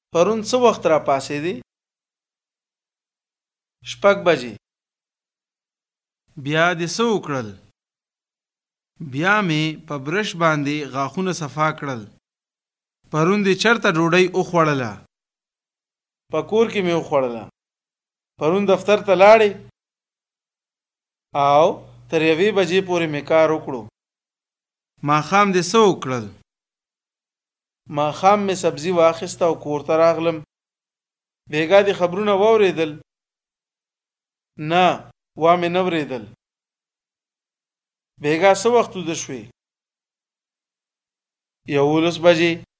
پرون څه وخت را پاسېدې؟ 6 بجې. بیا دې څه وکړل؟ بیا مې په برش باندې غاښونه صفا کړل. پرون دې چرته ډوډۍ وخوړله؟ په کور کې مې وخوړله. پرون دفتر ته لاړې؟ او تر 1 بجې پورې مې کار وکړو. ماښام دې څه وکړل؟ ماښام مې سبزي واخیسته او کور ته راغلم. بیګا دې خبرونه واورېدل؟ نه، وا مې نه اورېدل. بیګا څه وخت ویده شوې؟ 11 بجې.